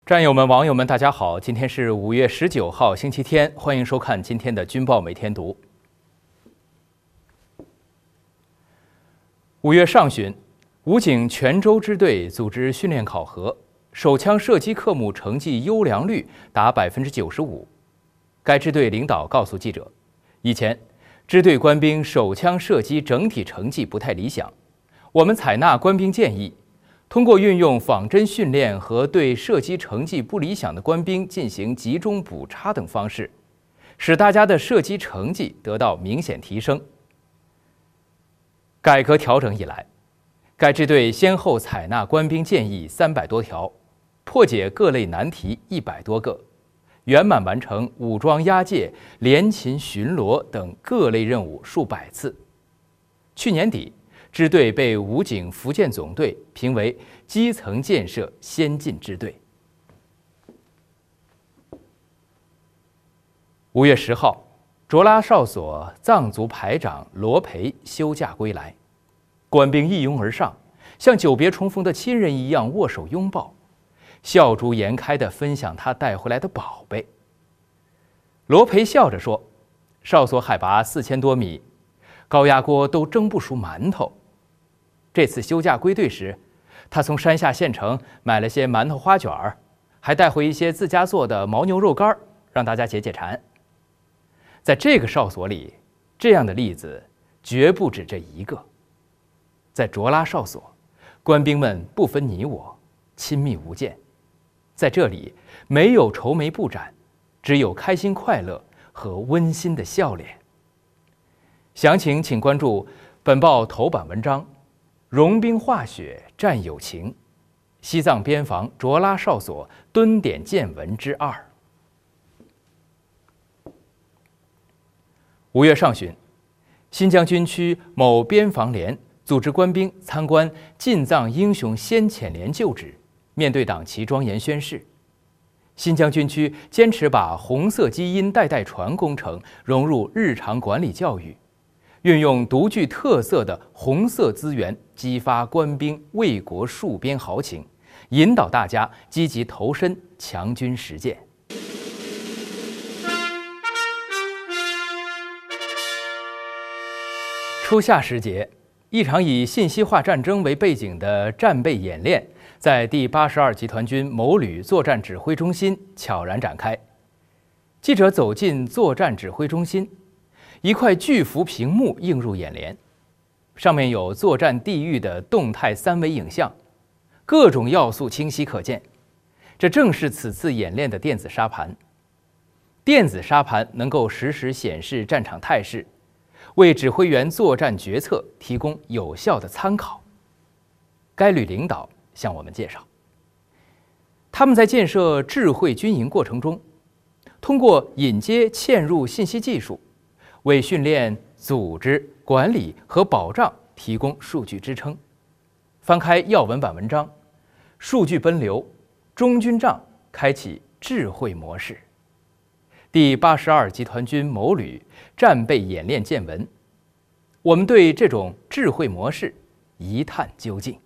战友们、网友们，大家好！今天是5月19号，星期天，欢迎收看今天的《军报每天读》。5月上旬，武警泉州支队组织训练考核，手枪射击科目成绩优良率达95%。该支队领导告诉记者，以前支队官兵手枪射击整体成绩不太理想，我们采纳官兵建议，通过运用仿真训练和对射击成绩不理想的官兵进行集中补差等方式，使大家的射击成绩得到明显提升。改革调整以来，该支队先后采纳官兵建议300多条，破解各类难题100多个，圆满完成武装押解、联勤巡逻等各类任务数百次。去年底，支队被武警福建总队评为基层建设先进支队。5月10号，卓拉哨所藏族排长罗培休假归来，官兵一拥而上，像久别重逢的亲人一样握手拥抱，笑逐颜开地分享他带回来的宝贝。罗培笑着说：“哨所海拔4000多米，高压锅都蒸不熟馒头。这次休假归队时，他从山下县城买了些馒头花卷儿，还带回一些自家做的牦牛肉干，让大家解解馋。”在这个哨所里，这样的例子绝不止这一个。在卓拉哨所，官兵们不分你我，亲密无间。在这里，没有愁眉不展，只有开心快乐和温馨的笑脸。详情请关注本报头版文章：融冰化雪战友情，西藏边防卓拉哨所蹲点见闻之2。5月上旬，新疆军区某边防连组织官兵参观进藏英雄先遣连旧址，面对党旗庄严宣誓。新疆军区坚持把红色基因代代传工程融入日常管理教育，运用独具特色的红色资源，激发官兵为国戍边豪情，引导大家积极投身强军实践。初夏时节，一场以信息化战争为背景的战备演练在第82集团军某旅作战指挥中心悄然展开。记者走进作战指挥中心，一块巨幅屏幕映入眼帘，上面有作战地域的动态3维影像，各种要素清晰可见。这正是此次演练的电子沙盘。电子沙盘能够实时显示战场态势，为指挥员作战决策提供有效的参考。该旅领导向我们介绍，他们在建设智慧军营过程中，通过引接嵌入信息技术，为训练、组织、管理和保障提供数据支撑。翻开要闻版文章，数据奔流，中军帐开启智慧模式。第82集团军某旅战备演练见闻，我们对这种智慧模式一探究竟。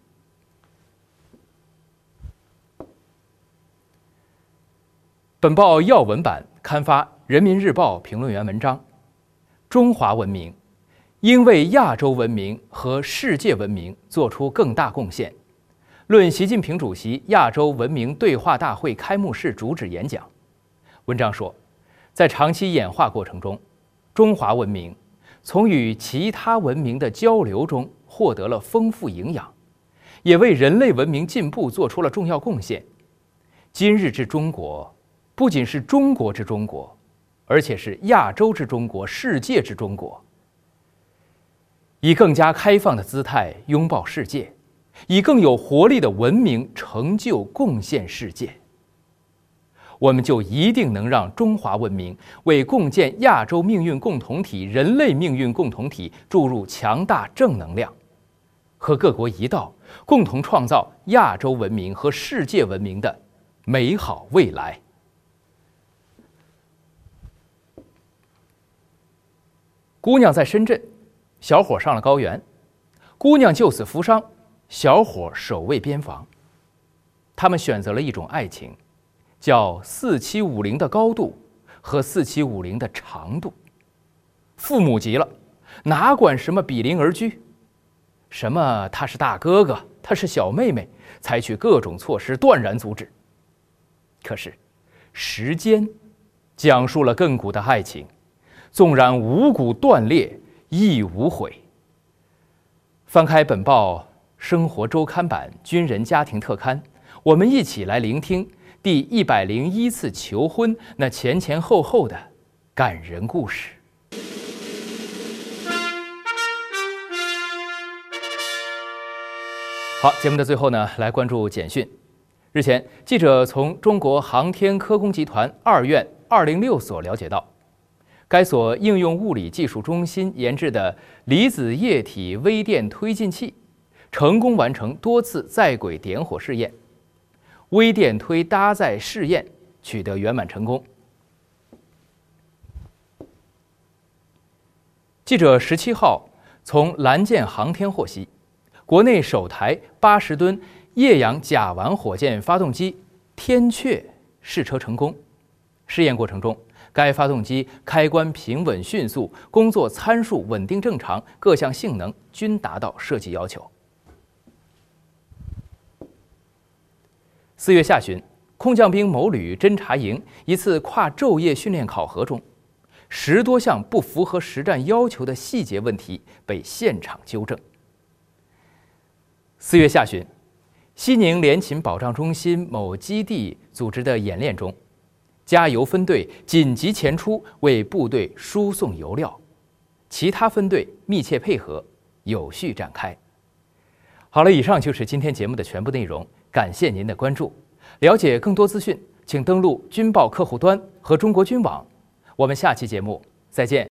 本报要闻版刊发《人民日报》评论员文章：中华文明应为亚洲文明和世界文明做出更大贡献。论习近平主席亚洲文明对话大会开幕式主旨演讲。文章说，在长期演化过程中，中华文明从与其他文明的交流中获得了丰富营养，也为人类文明进步做出了重要贡献。今日之中国，不仅是中国之中国，而且是亚洲之中国、世界之中国。以更加开放的姿态拥抱世界，以更有活力的文明成就贡献世界，我们就一定能让中华文明为共建亚洲命运共同体、人类命运共同体注入强大正能量，和各国一道，共同创造亚洲文明和世界文明的美好未来。姑娘在深圳，小伙上了高原，姑娘救死扶伤，小伙守卫边防。他们选择了一种爱情， 叫4750的高度和4750的长度。父母急了，哪管什么比邻而居，什么他是大哥哥，他是小妹妹，采取各种措施断然阻止。可是时间讲述了亘古的爱情，纵然五谷断裂亦无悔。翻开本报生活周刊版军人家庭特刊，我们一起来聆听第101次求婚那前前后后的感人故事。好，节目的最后呢，来关注简讯。日前，记者从中国航天科工集团2院206所了解到，该所应用物理技术中心研制的离子液体微电推进器，成功完成多次在轨点火试验，微电推搭载试验取得圆满成功。记者17号从蓝箭航天获悉，国内首台80吨液氧甲烷火箭发动机天阙试车成功。试验过程中，该发动机开关平稳迅速，工作参数稳定正常，各项性能均达到设计要求。4月下旬，空降兵某旅侦察营一次跨昼夜训练考核中，10多项不符合实战要求的细节问题被现场纠正。4月下旬，西宁联勤保障中心某基地组织的演练中，加油分队紧急前出为部队输送油料，其他分队密切配合，有序展开。好了，以上就是今天节目的全部内容，感谢您的关注。了解更多资讯，请登录军报客户端和中国军网。我们下期节目再见。